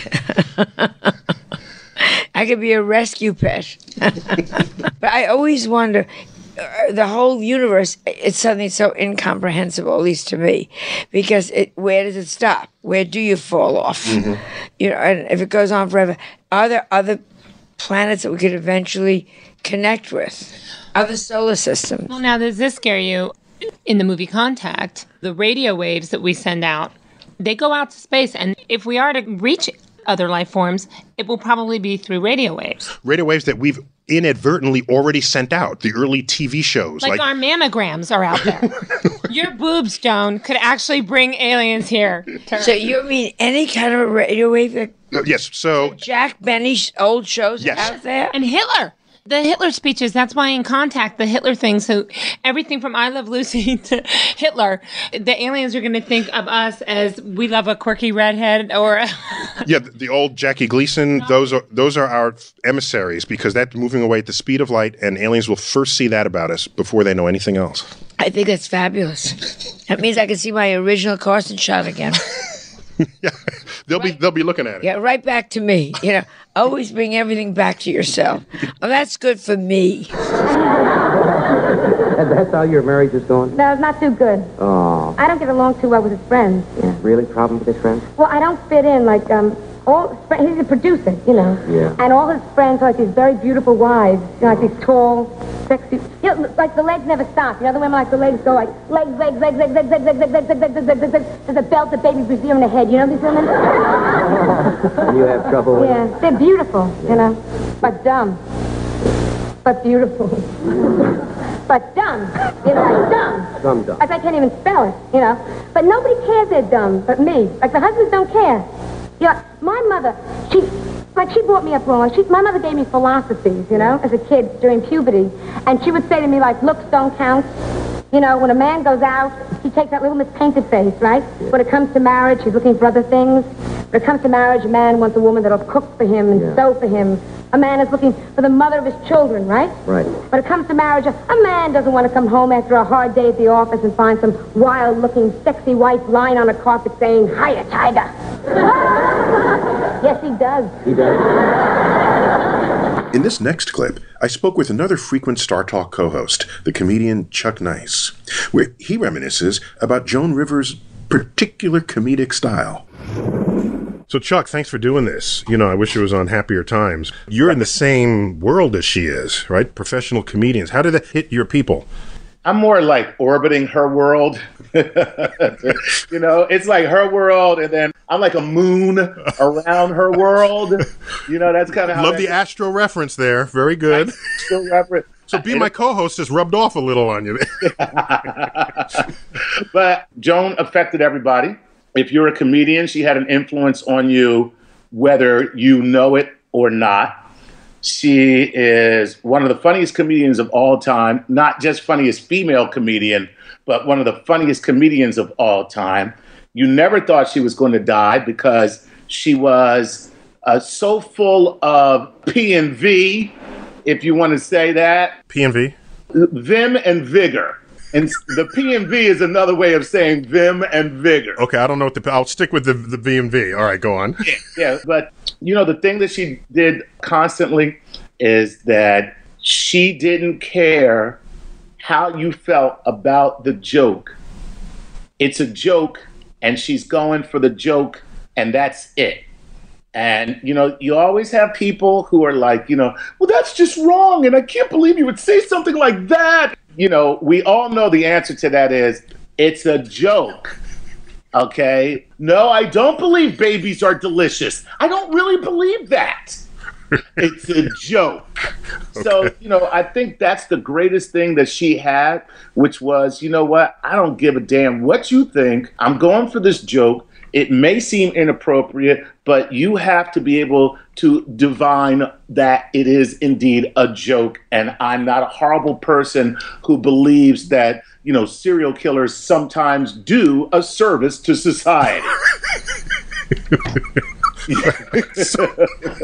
I could be a rescue pet. But I always wonder, uh, the whole universe, it's something so incomprehensible, at least to me, because it, where does it stop? Where do you fall off? Mm-hmm. You know, and if it goes on forever, are there other planets that we could eventually connect with? Other solar systems? Well, now, does this scare you? In the movie Contact, the radio waves that we send out, they go out to space, and if we are to reach other life forms, it will probably be through radio waves. Radio waves that we've inadvertently already sent out. The early T V shows. Like, like our mammograms are out there. Your boobs, Joan, could actually bring aliens here. So you mean any kind of radio wave that... Uh, yes, so... Jack Benny's old shows yes. out there? And Hitler. The Hitler speeches, that's why in Contact, the Hitler thing, so everything from I Love Lucy to Hitler, the aliens are going to think of us as we love a quirky redhead or... yeah, the, the old Jackie Gleason, those are those are our emissaries, because that's moving away at the speed of light, and aliens will first see that about us before they know anything else. I think that's fabulous. That means I can see my original Carson shot again. Yeah, they'll right. be they'll be looking at it. Yeah, right back to me. You know, always bring everything back to yourself. Well, that's good for me. That's how your marriage is going? No, it's not too good. Oh. I don't get along too well with his friends. Yeah. Really? Problem with his friends? Well, I don't fit in. Like, um, all he's a producer, you know. Yeah. And all his friends are like these very beautiful wives, you know, like these tall, sexy. You know, like the legs never stop. You know, the women like the legs go like legs, legs, legs, legs, legs, legs, legs, legs, legs, legs, legs, legs, legs, legs. There's a belt that baby brassiere in the head. You know these women? And you have trouble with Yeah, it? they're beautiful, you know, but dumb, but beautiful. But dumb, you know, like dumb. Dumb, dumb. Like I can't even spell it, you know. But nobody cares they're dumb, but me. Like the husbands don't care. Yeah, my mother, she, like she brought me up wrong. She, my mother gave me philosophies, you know, as a kid during puberty. And she would say to me, like, looks don't count. You know, when a man goes out, he takes that little mispainted face, right? Yeah. When it comes to marriage, he's looking for other things. When it comes to marriage, a man wants a woman that'll cook for him and yeah. sew for him. A man is looking for the mother of his children, right? Right. When it comes to marriage, a man doesn't want to come home after a hard day at the office and find some wild-looking, sexy wife lying on a carpet saying, "Hiya, tiger." Yes, he does. He does. In this next clip, I spoke with another frequent Star Talk co-host, the comedian Chuck Nice, where he reminisces about Joan Rivers' particular comedic style. So, Chuck, thanks for doing this. You know, I wish it was on Happier Times. You're in the same world as she is, right? Professional comedians. How did that hit your people? I'm more like orbiting her world. You know, it's like her world, and then I'm like a moon around her world. You know, that's kind of how... Love the Astro reference there. Very good. Astro reference. So being my co-host just rubbed off a little on you. But Joan affected everybody. If you're a comedian, she had an influence on you, whether you know it or not. She is one of the funniest comedians of all time, not just funniest female comedian, but one of the funniest comedians of all time. You never thought she was going to die because she was uh, so full of P and V, if you want to say that. P and V? Vim and vigor. And the P and V is another way of saying vim and vigor. Okay, I don't know what the... I'll stick with the, the V and V. All right, go on. Yeah, yeah, but, you know, the thing that she did constantly is that she didn't care how you felt about the joke. It's a joke, and she's going for the joke, and that's it. And, you know, you always have people who are like, you know, well, that's just wrong, and I can't believe you would say something like that. You know, we all know the answer to that is, it's a joke, okay? No, I don't believe babies are delicious. I don't really believe that. It's a joke. Okay. So, you know, I think that's the greatest thing that she had, which was, you know what? I don't give a damn what you think. I'm going for this joke. It may seem inappropriate, but you have to be able to divine that it is indeed a joke. And I'm not a horrible person who believes that, you know, serial killers sometimes do a service to society. so,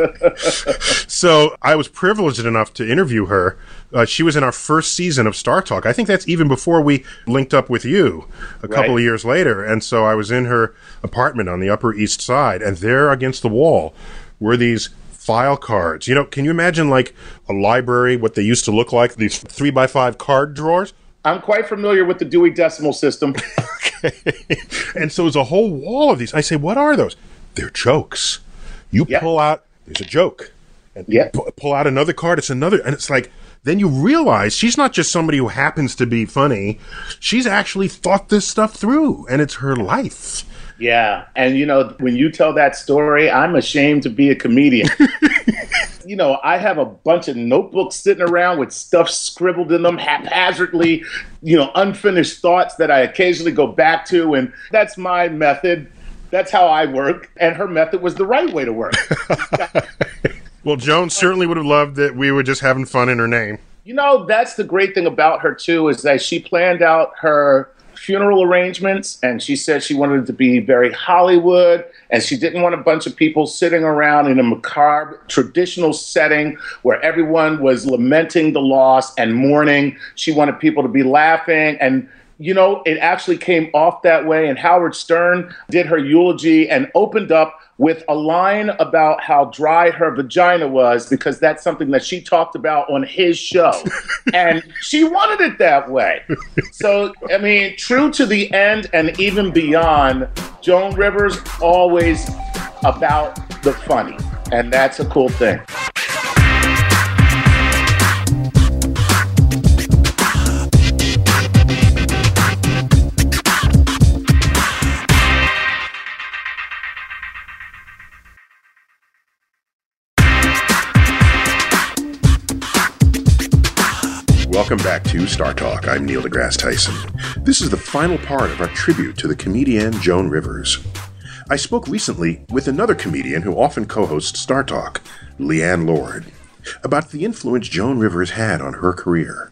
so I was privileged enough to interview her. Uh, she was in our first season of Star Talk. I think that's even before we linked up with you a couple right. of years later. And so I was in her apartment on the Upper East Side, and there against the wall were these file cards. You know, can you imagine like a library, what they used to look like, these three by five card drawers? I'm quite familiar with the Dewey Decimal System. Okay. And so there's a whole wall of these. I say, what are those? They're jokes. You yep. pull out, there's a joke. And yep. pu- pull out another card, it's another. And it's like, then you realize she's not just somebody who happens to be funny. She's actually thought this stuff through, and it's her life. Yeah. And, you know, when you tell that story, I'm ashamed to be a comedian. You know, I have a bunch of notebooks sitting around with stuff scribbled in them haphazardly, you know, unfinished thoughts that I occasionally go back to. And that's my method. That's how I work. And her method was the right way to work. Well, Joan certainly would have loved that we were just having fun in her name. You know, that's the great thing about her, too, is that she planned out her funeral arrangements, and she said she wanted it to be very Hollywood, and she didn't want a bunch of people sitting around in a macabre traditional setting where everyone was lamenting the loss and mourning. She wanted people to be laughing, and you know, it actually came off that way. And Howard Stern did her eulogy and opened up with a line about how dry her vagina was, because that's something that she talked about on his show. And she wanted it that way. So, I mean, true to the end and even beyond, Joan Rivers always about the funny. And that's a cool thing. Welcome back to Star Talk. I'm Neil deGrasse Tyson. This is the final part of our tribute to the comedian Joan Rivers. I spoke recently with another comedian who often co-hosts Star Talk, Leanne Lord, about the influence Joan Rivers had on her career.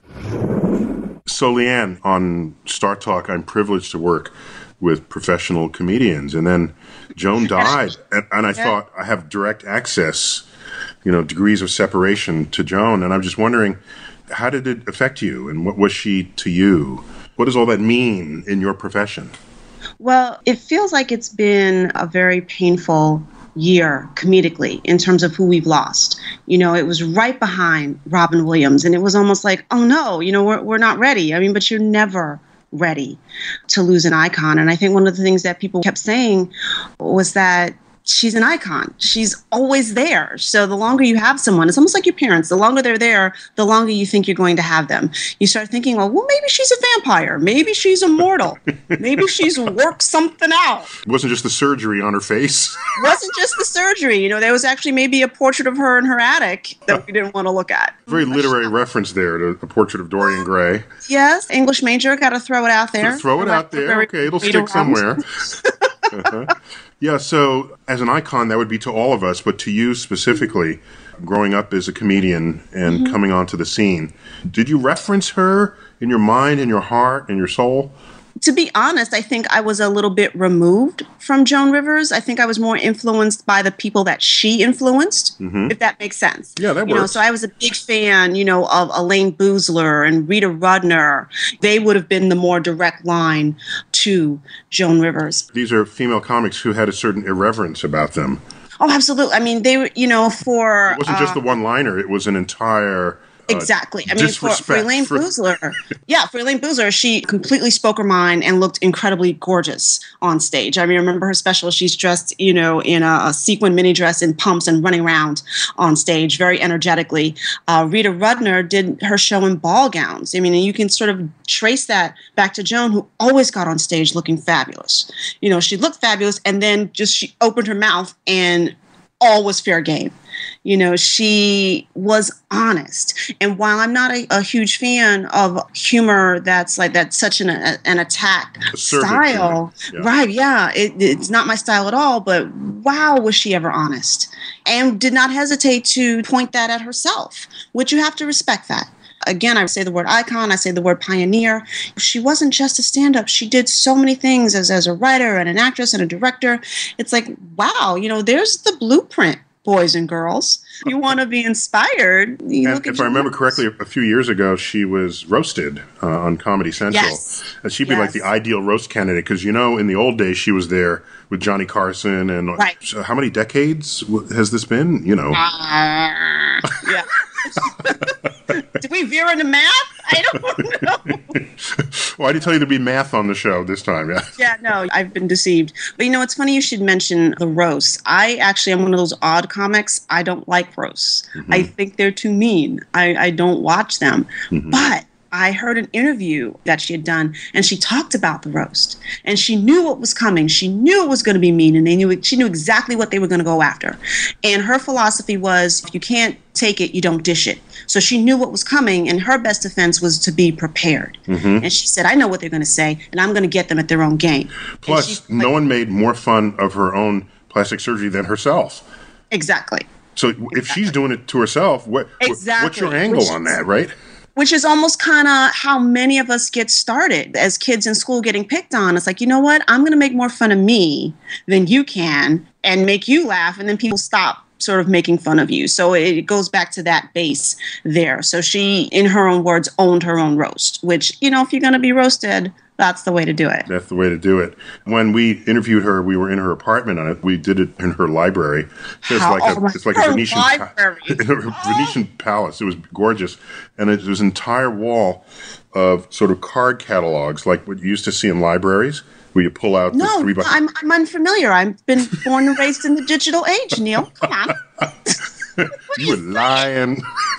So, Leanne, on Star Talk, I'm privileged to work with professional comedians. And then Joan died, and, and I yeah. thought I have direct access, you know, degrees of separation to Joan. And I'm just wondering, how did it affect you, and what was she to you? What does all that mean in your profession? Well, it feels like it's been a very painful year comedically in terms of who we've lost. You know, it was right behind Robin Williams, and it was almost like, oh no, you know, we're we're not ready. I mean, but you're never ready to lose an icon. And I think one of the things that people kept saying was that she's an icon. She's always there. So the longer you have someone, it's almost like your parents. The longer they're there, the longer you think you're going to have them. You start thinking, well, well maybe she's a vampire. Maybe she's immortal. Maybe she's worked something out. It wasn't just the surgery on her face. It wasn't just the surgery. You know, there was actually maybe a portrait of her in her attic that we didn't want to look at. Very literary reference there to a portrait of Dorian Gray. Yes, English major. Got to throw it out there. So throw it out there. Okay, it'll stick somewhere. uh-huh. Yeah, so as an icon, that would be to all of us, but to you specifically, growing up as a comedian and mm-hmm. coming onto the scene, did you reference her in your mind, in your heart, in your soul? To be honest, I think I was a little bit removed from Joan Rivers. I think I was more influenced by the people that she influenced, mm-hmm. if that makes sense. Yeah, that you works. Know, so I was a big fan, you know, of Elaine Boozler and Rita Rudner. They would have been the more direct line to Joan Rivers. These are female comics who had a certain irreverence about them. Oh, absolutely. I mean, they were, you know, for... It wasn't uh, just the one-liner. It was an entire... Exactly. I mean, for, for Elaine for... Boozler, yeah, for Elaine Boozler, she completely spoke her mind and looked incredibly gorgeous on stage. I mean, I remember her special. She's dressed, you know, in a, a sequin mini dress and pumps and running around on stage very energetically. Uh, Rita Rudner did her show in ball gowns. I mean, and you can sort of trace that back to Joan, who always got on stage looking fabulous. You know, she looked fabulous, and then just she opened her mouth and all was fair game. You know, she was honest. And while I'm not a, a huge fan of humor that's like that's such an a, an attack style, yeah. right? Yeah, it, it's not my style at all. But wow, was she ever honest? And did not hesitate to point that at herself, which you have to respect that. Again, I say the word icon, I say the word pioneer. She wasn't just a stand-up. She did so many things as, as a writer and an actress and a director. It's like, wow, you know, there's the blueprint, boys and girls. If you want to be inspired, you and look at if I remember notes. correctly, a few years ago, she was roasted uh, on Comedy Central. Yes. And she'd be yes. like the ideal roast candidate because, you know, in the old days, she was there with Johnny Carson. And right. so how many decades has this been? You know. Uh, yeah. Did we veer into math? I don't know. Well, I did tell you there'd be math on the show this time. Yeah. Yeah, no, I've been deceived. But you know, it's funny you should mention the roasts. I actually am one of those odd comics. I don't like roasts. Mm-hmm. I think they're too mean. I, I don't watch them. Mm-hmm. But I heard an interview that she had done, and she talked about the roast. And she knew what was coming. She knew it was going to be mean, and they knew she knew exactly what they were going to go after. And her philosophy was, if you can't take it, you don't dish it. So she knew what was coming, and her best defense was to be prepared. Mm-hmm. And she said, I know what they're going to say, and I'm going to get them at their own game. Plus, no one made more fun of her own plastic surgery than herself. Exactly. So if exactly. she's doing it to herself, what, exactly. what's your angle Which on is, that, right? Which is almost kind of how many of us get started as kids in school getting picked on. It's like, you know what? I'm going to make more fun of me than you can and make you laugh, and then people stop sort of making fun of you. So it goes back to that base there. So she, in her own words, owned her own roast, which, you know, if you're going to be roasted, that's the way to do it. That's the way to do it. When we interviewed her, we were in her apartment on it. We did it in her library. So it's How, like a, oh it's like a Venetian, library. pa- Venetian palace. It was gorgeous. And it was an entire wall of sort of card catalogs, like what you used to see in libraries, where you pull out no, the three by... I'm, I'm unfamiliar. I've been born and raised in the digital age, Neil. Come on. You were lying.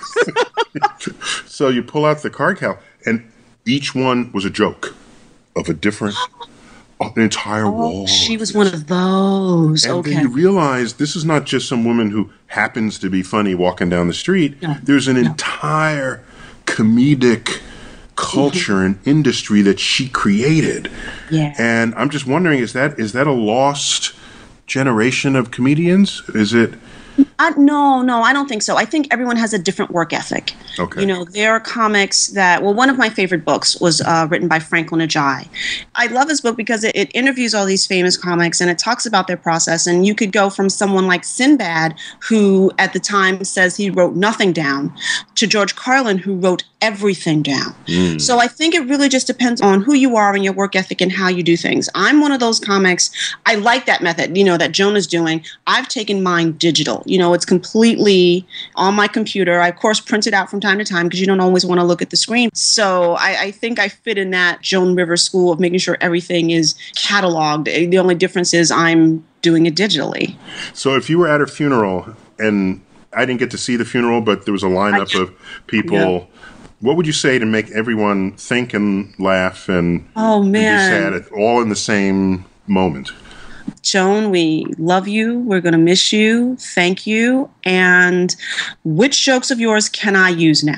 So you pull out the card catalog, and each one was a joke of a different, an entire oh, wall. She was one of those. And okay. then you realize this is not just some woman who happens to be funny walking down the street. No. There's an No. entire comedic culture and industry that she created. Yeah. And I'm just wondering, is that is that a lost generation of comedians? Is it... Uh, no, no, I don't think so. I think everyone has a different work ethic. Okay. You know, there are comics that, well, one of my favorite books was uh, written by Franklin Ajayi. I love his book because it, it interviews all these famous comics and it talks about their process. And you could go from someone like Sinbad, who at the time says he wrote nothing down, to George Carlin, who wrote everything down. Mm. So I think it really just depends on who you are and your work ethic and how you do things. I'm one of those comics. I like that method, you know, that Joan is doing. I've taken mine digital. You know, it's completely on my computer. I, of course, print it out from time to time because you don't always want to look at the screen. So I, I think I fit in that Joan Rivers school of making sure everything is cataloged. The only difference is I'm doing it digitally. So if you were at her funeral, and I didn't get to see the funeral, but there was a lineup I, of people, yeah. What would you say to make everyone think and laugh and oh, man. be sad all in the same moment? Joan, we love you. We're going to miss you. Thank you. And which jokes of yours can I use now?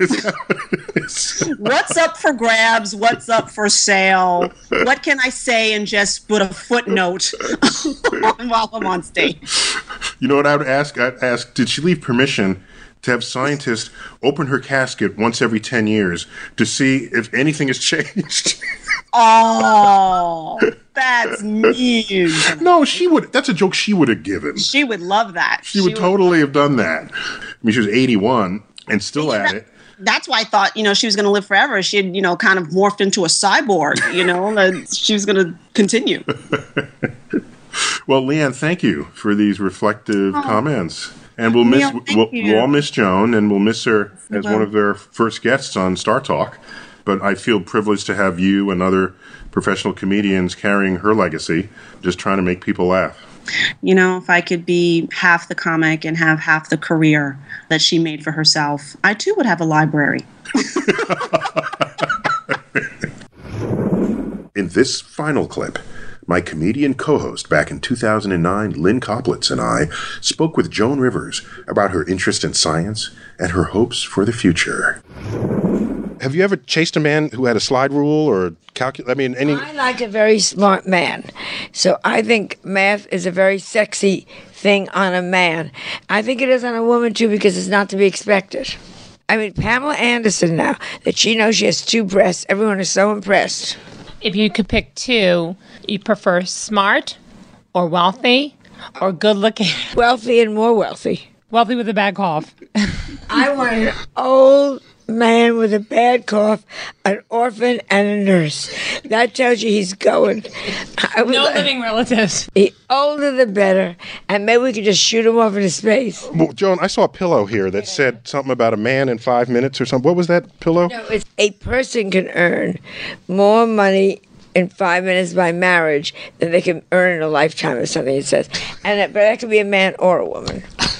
What's up for grabs? What's up for sale? What can I say and just put a footnote while I'm on stage? You know what I would ask? I'd ask, did she leave permission to have scientists open her casket once every ten years to see if anything has changed? Oh, that's mean. No, she would. That's a joke she would have given. She would love that. She, she would, would totally have done that. I mean, she was eighty-one and still yeah, at that, it. That's why I thought, you know, she was going to live forever. She had, you know, kind of morphed into a cyborg, you know, that she was going to continue. Well, Leanne, thank you for these reflective oh. comments. And we'll Neil, miss we'll, we'll all miss Joan, and we'll miss her as one of their first guests on Star Talk. But I feel privileged to have you and other professional comedians carrying her legacy, just trying to make people laugh. You know, if I could be half the comic and have half the career that she made for herself, I too would have a library. In this final clip, My comedian co-host back in two thousand nine, Lynn Koplitz, and I spoke with Joan Rivers about her interest in science and her hopes for the future. Have you ever chased a man who had a slide rule or calculus? I mean, any. I like a very smart man. So I think math is a very sexy thing on a man. I think it is on a woman too because it's not to be expected. I mean, Pamela Anderson now, that she knows she has two breasts, everyone is so impressed. If you could pick two, you prefer smart or wealthy or good looking? Wealthy and more wealthy. Wealthy with a bad cough. I want an old man with a bad cough, an orphan, and a nurse. That tells you he's going. I would No like- living relatives. The older the better, and maybe we could just shoot him off into space. Well, Joan, I saw a pillow here that said something about a man in five minutes or something. What was that pillow? No, it's a person can earn more money in five minutes by marriage than they can earn in a lifetime or something, it says. And that, but that could be a man or a woman.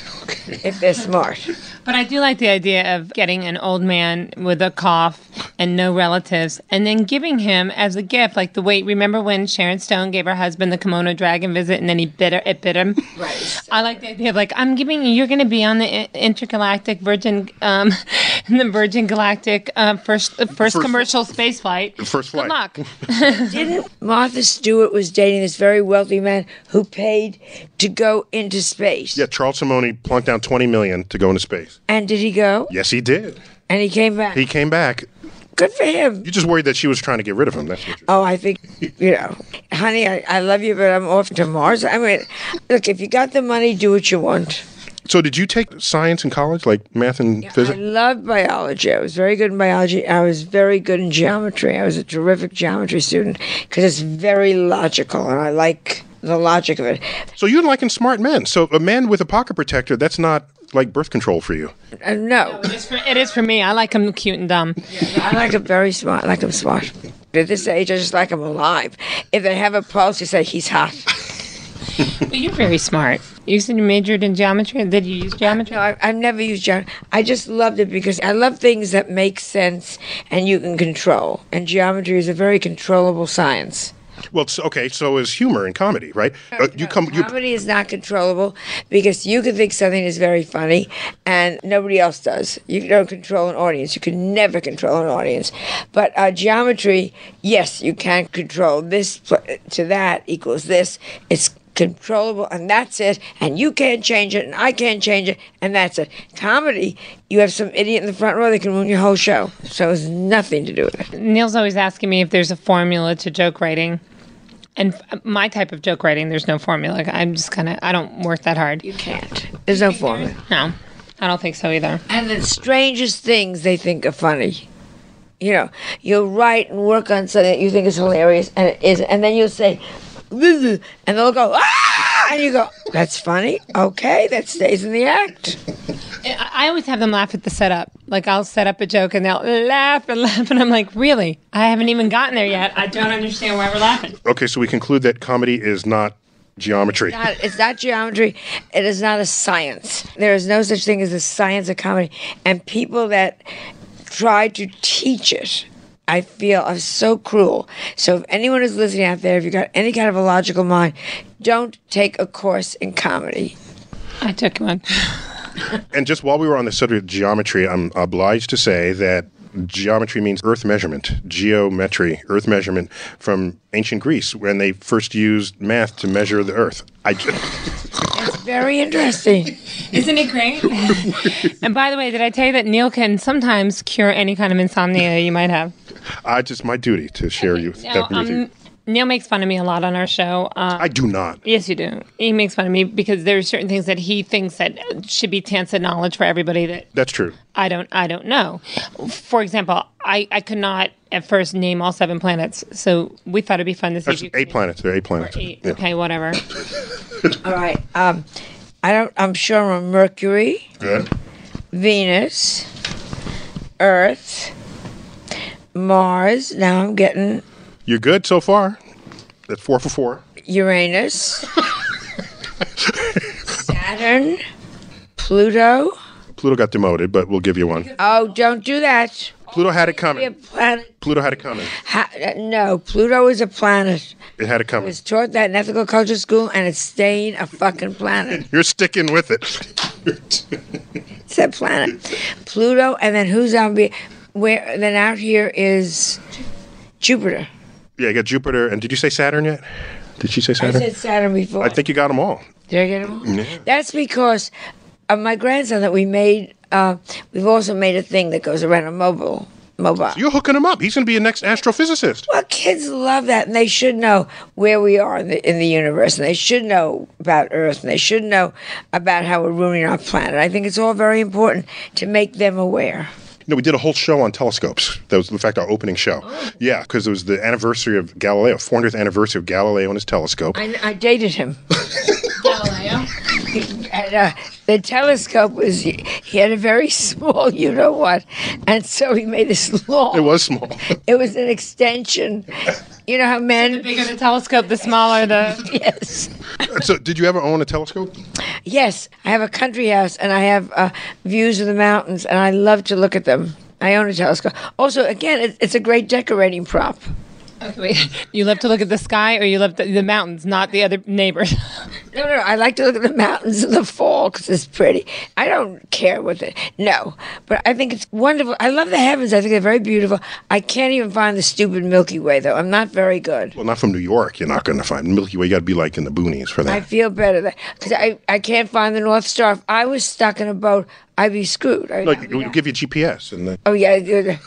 If they're smart. But I do like the idea of getting an old man with a cough and no relatives and then giving him as a gift, like the way, remember when Sharon Stone gave her husband the kimono dragon visit and then he bit her, it bit him? Right. I like the idea of like, I'm giving you, you're going to be on the I- intergalactic Virgin, um, the Virgin Galactic uh, first, uh, first First- commercial space flight. First flight. Good luck. Didn't Martha Stewart was dating this very wealthy man who paid to go into space? Yeah, Charles Simone plunked down twenty million dollars to go into space. And did he go? Yes, he did. And he came back? He came back. Good for him. You're just worried that she was trying to get rid of him. That's what you're Oh, I think, you know, honey, I, I love you, but I'm off to Mars. I mean, look, if you got the money, do what you want. So did you take science in college, like math and I physics? loved biology. I was very good in biology. I was very good in geometry. I was a terrific geometry student because it's very logical, and I like the logic of it. So you like smart men. So a man with a pocket protector, that's not like birth control for you. Uh, no. It is, for, it is for me. I like him cute and dumb. I like him very smart. I like him smart. At this age, I just like him alive. If they have a pulse, you say he's hot. But you're very smart. You said you majored in geometry. Did you use geometry? No, I, I've never used geometry. I just loved it because I love things that make sense and you can control. And geometry is a very controllable science. Well, so, okay, so is humor and comedy, right? Uh, you come, you, Comedy is not controllable because you can think something is very funny and nobody else does. You don't control an audience. You can never control an audience. But uh, geometry, yes, you can control this pl- to that equals this. It's controllable and that's it. And you can't change it and I can't change it and that's it. Comedy, you have some idiot in the front row that can ruin your whole show. So it's nothing to do with it. Neil's always asking me if there's a formula to joke writing. And f- my type of joke writing, there's no formula. Like, I'm just kind of, I don't work that hard. You can't. There's no formula. No, I don't think so either. And the strangest things they think are funny. You know, you'll write and work on something that you think is hilarious, and it isn't. And then you'll say, and they'll go, ah! And you go, that's funny. Okay, that stays in the act. I I always have them laugh at the setup. Like, I'll set up a joke and they'll laugh and laugh. And I'm like, really? I haven't even gotten there yet. I don't understand why we're laughing. okay, so we conclude that comedy is not geometry. Not, it's not geometry. It is not a science. There is no such thing as a science of comedy. And people that try to teach it, I feel, are so cruel. So if anyone is listening out there, if you've got any kind of a logical mind, don't take a course in comedy. I took one. And just while we were on the subject of geometry, I'm obliged to say that geometry means earth measurement, geometry, earth measurement from ancient Greece when they first used math to measure the earth. I It's very interesting. Isn't it great? And by the way, did I tell you that Neil can sometimes cure any kind of insomnia you might have? I just my duty to share you Now, that with you. um, Neil makes fun of me a lot on our show. Uh, I do not. Yes, you do. He makes fun of me because there are certain things that he thinks that should be tacit knowledge for everybody that That's true. I don't I don't know. For example, I, I could not at first name all seven planets, so we thought it'd be fun to see That's if you eight planets. There are eight planets. eight. Yeah. Okay, whatever. All right. Um, I don't. I'm sure I'm Mercury, Good. Venus, Earth, Mars. Now I'm getting You're good so far. That's four for four. Uranus, Saturn, Pluto. Pluto got demoted, but we'll give you one. Oh, don't do that. Pluto had it Be a coming. planet. Pluto had it coming. Ha- no, Pluto is a planet. It had it I coming. was taught that in ethical culture school, and it's staying a fucking planet. You're sticking with it. It's a planet. Pluto, and then who's on? Be- where then out here is Jupiter. Yeah, you got Jupiter, and did you say Saturn yet? Did she say Saturn? I said Saturn before. I think you got them all. Did I get them all? Yeah. That's because of my grandson that we made. Uh, we've also made a thing that goes around a mobile. Mobile. You're hooking him up. He's going to be a next astrophysicist. Well, kids love that, and they should know where we are in the in the universe, and they should know about Earth, and they should know about how we're ruining our planet. I think it's all very important to make them aware. You know, we did a whole show on telescopes. That was, in fact, our opening show. Oh. Yeah, because it was the anniversary of Galileo, four hundredth anniversary of Galileo and his telescope. I, I dated him. Galileo. And, uh, the telescope was, he had a very small, you know what, and so he made this long. It was small. It was an extension. You know how men... The bigger the telescope, the smaller the... Yes. So, did you ever own a telescope? Yes, I have a country house, and I have uh, views of the mountains, and I love to look at them. I own a telescope. Also, again, it, it's a great decorating prop. Okay, wait. You love to look at the sky, or you love the, the mountains, not the other neighbors? No, no, I like to look at the mountains in the fall because it's pretty. I don't care what it. No, but I think it's wonderful. I love the heavens. I think they're very beautiful. I can't even find the stupid Milky Way, though. I'm not very good. Well, not from New York. You're not going to find Milky Way. You got to be like in the boonies for I that. feel better because I, I can't find the North Star. If I was stuck in a boat, I'd be screwed. I, No, we'll give you G P S. And the, oh, yeah.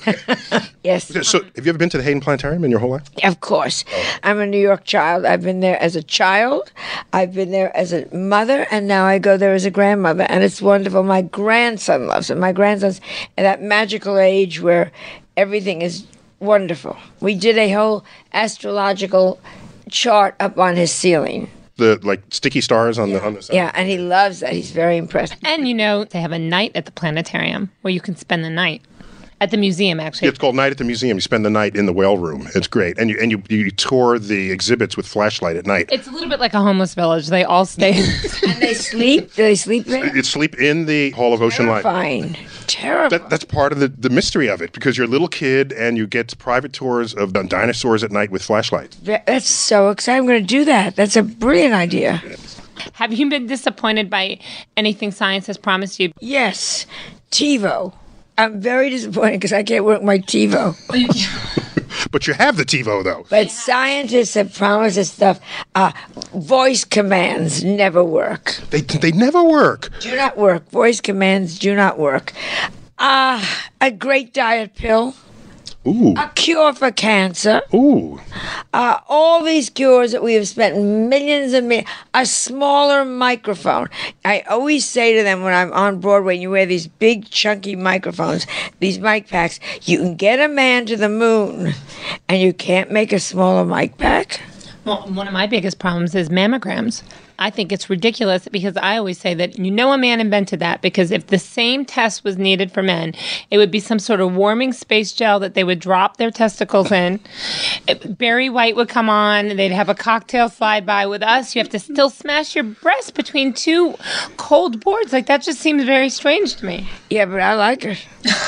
Yes. so, have you ever been to the Hayden Planetarium in your whole life? Of course. I'm a New York child. I've been there as a child. I've been there as a mother, and now I go there as a grandmother, and it's wonderful. My grandson loves it. My grandson's at that magical age where everything is wonderful. We did a whole astrological chart up on his ceiling. The like sticky stars on the on the side. Yeah, and he loves that. He's very impressed. And, you know, they have a night at the planetarium where you can spend the night. At the museum, actually. It's called Night at the Museum. You spend the night in the whale room. It's great. And you and you, you tour the exhibits with flashlight at night. It's a little bit like a homeless village. They all stay. And they sleep? Do they sleep there? You sleep in the Hall of Ocean Life. Fine. Terrible. That, that's part of the, the mystery of it, because you're a little kid and you get private tours of dinosaurs at night with flashlights. That's so exciting. I'm going to do that. That's a brilliant idea. Have you been disappointed by anything science has promised you? Yes. TiVo. I'm very disappointed because I can't work my TiVo. But you have the TiVo, though. But scientists have promised us stuff. Uh, voice commands never work. They they never work. Do not work. Voice commands do not work. Uh, a great diet pill. Ooh. A cure for cancer. Ooh. Uh, all these cures that we have spent millions and millions. A smaller microphone. I always say to them when I'm on Broadway and you wear these big chunky microphones, these mic packs, you can get a man to the moon and you can't make a smaller mic pack. Well, one of my biggest problems is mammograms. I think it's ridiculous because I always say that you know a man invented that because if the same test was needed for men, it would be some sort of warming space gel that they would drop their testicles in. It, Barry White would come on, they'd have a cocktail slide by. With us, you have to still smash your breast between two cold boards. Like, that just seems very strange to me. Yeah, but I like it.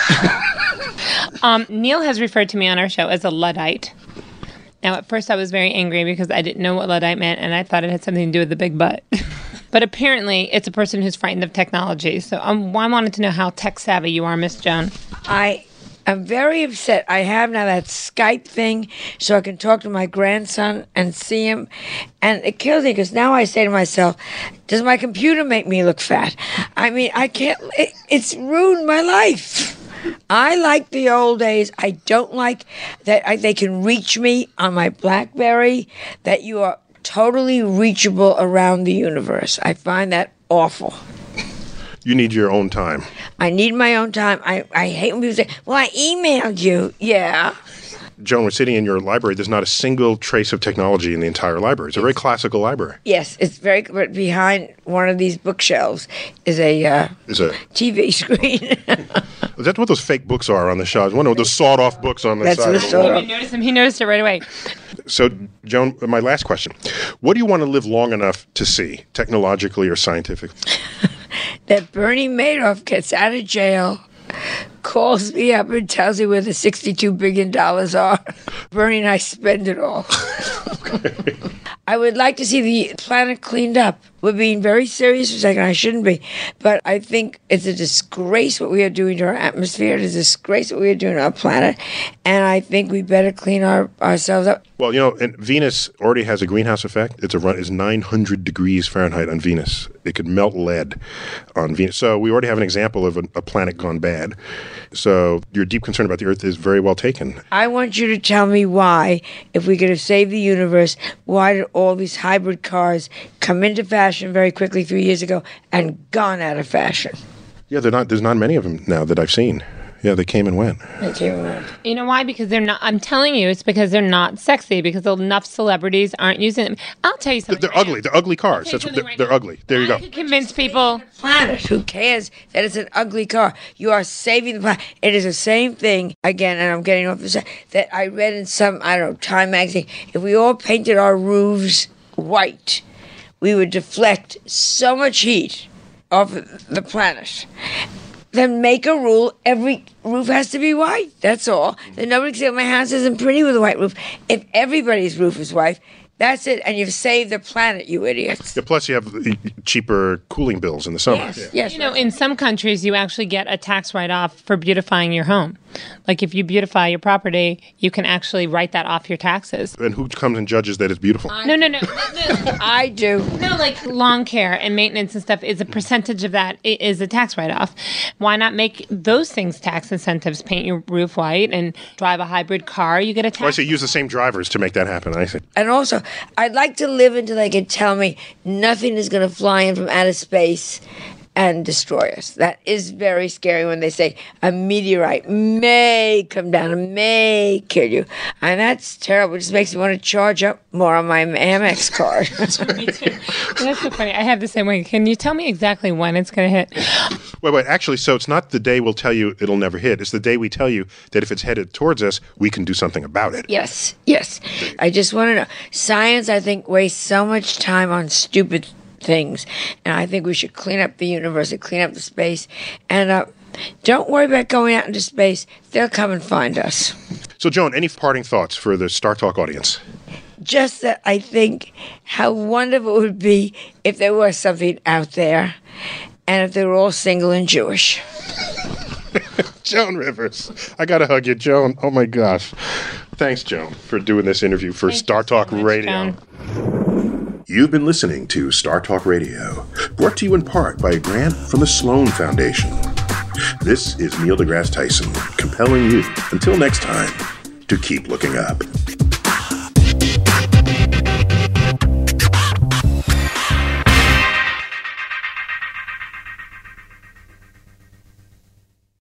um, Neil has referred to me on our show as a Luddite. Now, at first I was very angry because I didn't know what Luddite meant, and I thought it had something to do with the big butt. But apparently, it's a person who's frightened of technology. So um, I wanted to know how tech-savvy you are, Miss Joan. I am very upset. I have now that Skype thing so I can talk to my grandson and see him. And it kills me because now I say to myself, does my computer make me look fat? I mean, I can't, it, it's ruined my life. I like the old days. I don't like that I, they can reach me on my BlackBerry, that you are totally reachable around the universe. I find that awful. You need your own time. I need my own time. I, I hate when people say, well, I emailed you. Yeah. Joan, we're sitting in your library. There's not a single trace of technology in the entire library. It's a very classical library. Yes, it's very, but behind one of these bookshelves is a, uh, is a T V screen. Is that what those fake books are on the shelves? One of those sawed-off books on the That's side the of the sawed wall. off. He noticed him. He noticed it right away. So, Joan, my last question. What do you want to live long enough to see, technologically or scientifically? That Bernie Madoff gets out of jail calls me up and tells me where the sixty-two billion dollars are. Bernie and I spend it all. I would like to see the planet cleaned up. We're being very serious for a second. I shouldn't be. But I think it's a disgrace what we are doing to our atmosphere. It is a disgrace what we are doing to our planet. And I think we better clean our, ourselves up. Well, you know, and Venus already has a greenhouse effect. It's a run. It's nine hundred degrees Fahrenheit on Venus. It could melt lead on Venus. So we already have an example of a, a planet gone bad. So your deep concern about the Earth is very well taken. I want you to tell me why, if we could have saved the universe, why did all these hybrid cars come into fashion very quickly three years ago and gone out of fashion? Yeah, they're not. There's not many of them now that I've seen. Yeah, they came and went. They came and went. You know why? Because they're not. I'm telling you, it's because they're not sexy. Because enough celebrities aren't using them. I'll tell you something. They're, they're ugly. They're ugly cars. That's what they're, right they're ugly. There you go. I could convince people. Planet. Who cares that it's an ugly car? You are saving the planet. It is the same thing again, and I'm getting off the side that I read in some I don't know Time magazine. If we all painted our roofs white, we would deflect so much heat off the planet. Then make a rule, every roof has to be white. That's all. Then nobody can say, my house isn't pretty with a white roof. If everybody's roof is white, that's it. And you've saved the planet, you idiots. Yeah, plus you have cheaper cooling bills in the summer. Yes, yeah. yes. You know, in some countries, you actually get a tax write-off for beautifying your home. Like if you beautify your property, you can actually write that off your taxes. And who comes and judges that it's beautiful? No, no, no. no. I do. No, like lawn care and maintenance and stuff is a percentage of that is a tax write-off. Why not make those things tax incentives? Paint your roof white and drive a hybrid car. You get a tax. Oh, I see. Use the same drivers to make that happen. I see. And also, I'd like to live until they can tell me nothing is going to fly in from outer space and destroy us. That is very scary when they say a meteorite may come down and may kill you. And that's terrible. It just makes me want to charge up more on my Amex card. Me too. That's so funny. I have the same way. Can you tell me exactly when it's going to hit? Wait, wait. Actually, so it's not the day we'll tell you it'll never hit. It's the day we tell you that if it's headed towards us, we can do something about it. Yes, yes. I just want to know. Science, I think, wastes so much time on stupid things. And I think we should clean up the universe and clean up the space. And uh, don't worry about going out into space. They'll come and find us. So, Joan, any parting thoughts for the Star Talk audience? Just that I think how wonderful it would be if there was something out there and if they were all single and Jewish. Joan Rivers. I got to hug you, Joan. Oh, my gosh. Thanks, Joan, for doing this interview for Thank Star Talk so much, Radio. Joan. You've been listening to Star Talk Radio, brought to you in part by a grant from the Sloan Foundation. This is Neil deGrasse Tyson, compelling you, until next time, to keep looking up.